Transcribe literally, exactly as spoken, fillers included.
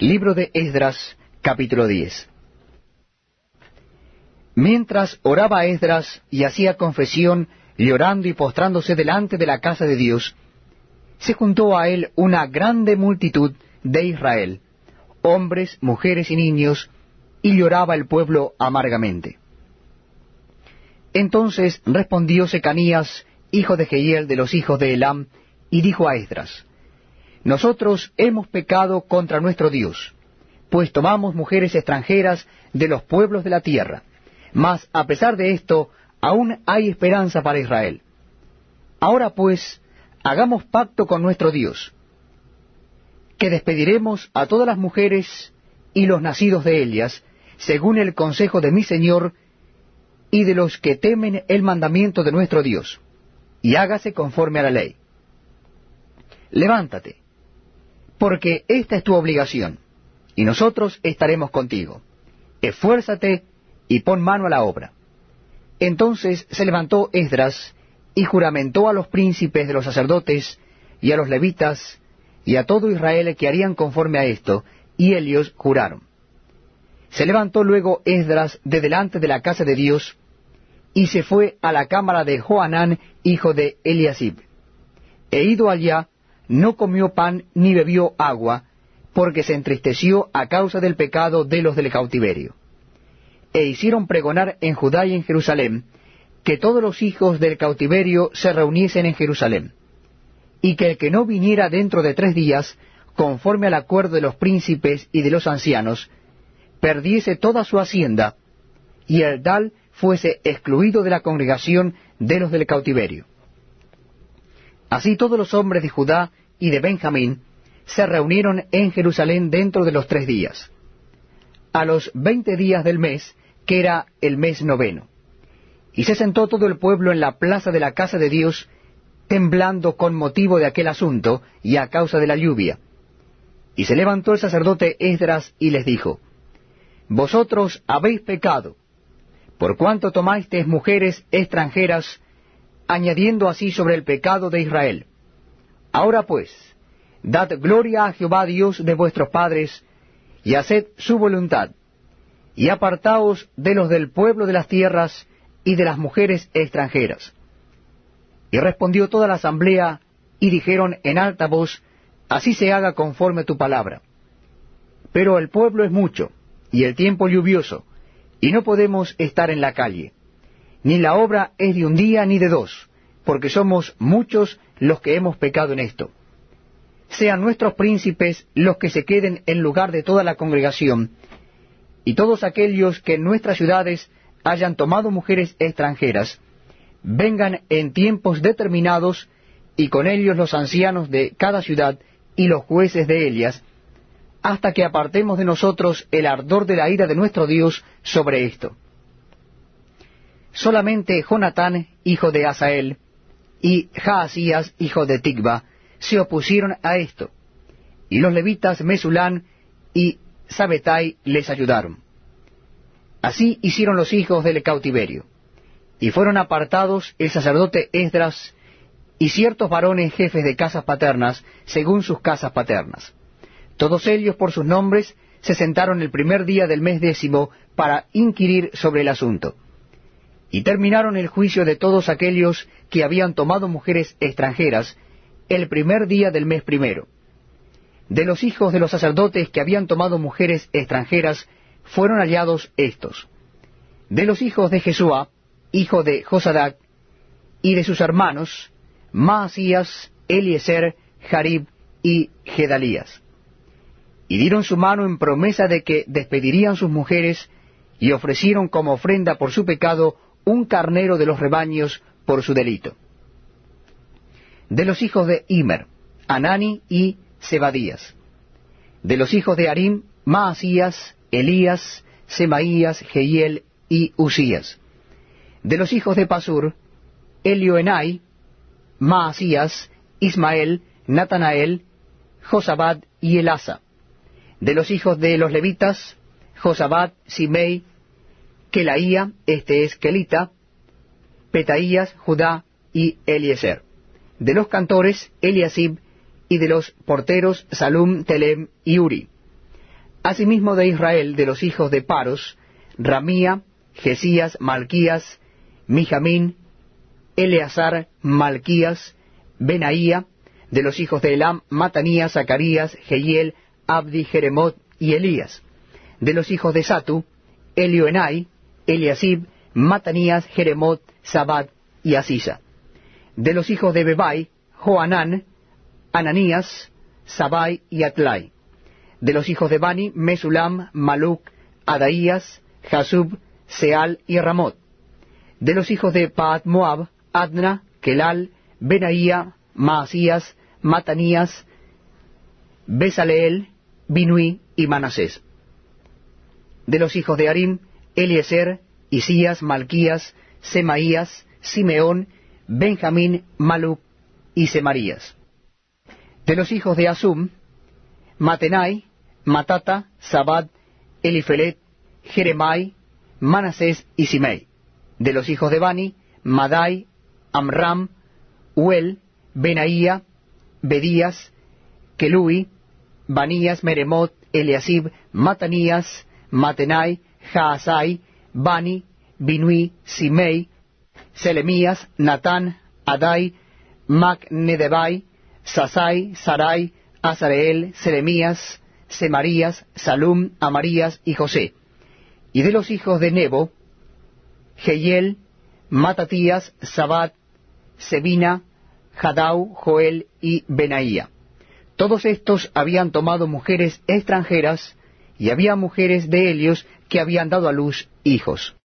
Libro de Esdras, capítulo diez. Mientras oraba Esdras y hacía confesión, llorando y postrándose delante de la casa de Dios, se juntó a él una grande multitud de Israel, hombres, mujeres y niños, y lloraba el pueblo amargamente. Entonces respondió Secanías, hijo de Jehiel de los hijos de Elam, y dijo a Esdras: Nosotros hemos pecado contra nuestro Dios, pues tomamos mujeres extranjeras de los pueblos de la tierra. Mas a pesar de esto, aún hay esperanza para Israel. Ahora pues, hagamos pacto con nuestro Dios, que despediremos a todas las mujeres y los nacidos de ellas, según el consejo de mi Señor y de los que temen el mandamiento de nuestro Dios, y hágase conforme a la ley. Levántate, porque esta es tu obligación, y nosotros estaremos contigo. Esfuérzate y pon mano a la obra. Entonces se levantó Esdras y juramentó a los príncipes de los sacerdotes y a los levitas y a todo Israel que harían conforme a esto, y ellos juraron. Se levantó luego Esdras de delante de la casa de Dios, y se fue a la cámara de Johanán, hijo de Eliasib. E ido allá, no comió pan ni bebió agua, porque se entristeció a causa del pecado de los del cautiverio. E hicieron pregonar en Judá y en Jerusalén, que todos los hijos del cautiverio se reuniesen en Jerusalén, y que el que no viniera dentro de tres días, conforme al acuerdo de los príncipes y de los ancianos, perdiese toda su hacienda, y el tal fuese excluido de la congregación de los del cautiverio. Así todos los hombres de Judá y de Benjamín se reunieron en Jerusalén dentro de los tres días, a los veinte días del mes, que era el mes noveno. Y se sentó todo el pueblo en la plaza de la casa de Dios, temblando con motivo de aquel asunto y a causa de la lluvia. Y se levantó el sacerdote Esdras y les dijo: Vosotros habéis pecado, por cuanto tomasteis mujeres extranjeras, añadiendo así sobre el pecado de Israel. Ahora pues, dad gloria a Jehová Dios de vuestros padres, y haced su voluntad, y apartaos de los del pueblo de las tierras y de las mujeres extranjeras. Y respondió toda la asamblea, y dijeron en alta voz: Así se haga conforme a tu palabra. Pero el pueblo es mucho, y el tiempo lluvioso, y no podemos estar en la calle. Ni la obra es de un día ni de dos, porque somos muchos los que hemos pecado en esto. Sean nuestros príncipes los que se queden en lugar de toda la congregación, y todos aquellos que en nuestras ciudades hayan tomado mujeres extranjeras, vengan en tiempos determinados, y con ellos los ancianos de cada ciudad y los jueces de ellas, hasta que apartemos de nosotros el ardor de la ira de nuestro Dios sobre esto. Solamente Jonatán, hijo de Asael, y Jaasías, hijo de Ticva, se opusieron a esto, y los levitas Mesulán y Sabetai les ayudaron. Así hicieron los hijos del cautiverio, y fueron apartados el sacerdote Esdras y ciertos varones jefes de casas paternas, según sus casas paternas. Todos ellos por sus nombres se sentaron el primer día del mes décimo para inquirir sobre el asunto. Y terminaron el juicio de todos aquellos que habían tomado mujeres extranjeras el primer día del mes primero. De los hijos de los sacerdotes que habían tomado mujeres extranjeras fueron hallados estos: de los hijos de Jesúa, hijo de Josadac, y de sus hermanos, Maasías, Eliezer, Jarib y Gedalías. Y dieron su mano en promesa de que despedirían sus mujeres, y ofrecieron como ofrenda por su pecado un carnero de los rebaños por su delito. De los hijos de Immer, Anani y Zebadías. De los hijos de Harim, Maasías, Elías, Semaías, Jehiel y Usías. De los hijos de Pasur, Elioenai, Maasías, Ismael, Natanael, Josabad y Elasa. De los hijos de los levitas, Josabad, Simei, Kelaía, este es Kelita, Petaías, Judá y Eliezer. De los cantores, Eliasib, y de los porteros, Salum, Telem y Uri. Asimismo de Israel, de los hijos de Paros, Ramía, Jesías, Malquías, Mijamín, Eleazar, Malquías, Benaía; de los hijos de Elam, Matanías, Zacarías, Jehiel, Abdi, Jeremot y Elías; de los hijos de Satu, Elioenai, Eliasib, Matanías, Jeremot, Sabad y Asisa; de los hijos de Bebai, Joanán, Ananías, Sabai y Atlai; de los hijos de Bani, Mesulam, Maluc, Adaías, Jasub, Seal y Ramot; de los hijos de Paat Moab, Adna, Kelal, Benaía, Maasías, Matanías, Besaleel, Binui y Manasés; de los hijos de Harim, Eliezer, Isías, Malquías, Semaías, Simeón, Benjamín, Maluc y Semarías; de los hijos de Asum, Matenai, Matata, Sabad, Elifelet, Jeremai, Manasés y Simei; de los hijos de Bani, Madai, Amram, Uel, Benaía, Bedías, Kelui, Banías, Meremot, Eliasib, Matanías, Matenai, Jaasai, Bani, Binui, Simei, Selemías, Natán, Adai, Macnedebai, Sasai, Sarai, Azareel, Selemías, Semarías, Salum, Amarías y José; y de los hijos de Nebo, Jehiel, Matatías, Sabad, Sebina, Jadau, Joel y Benaía. Todos estos habían tomado mujeres extranjeras, y había mujeres de ellos que habían dado a luz hijos.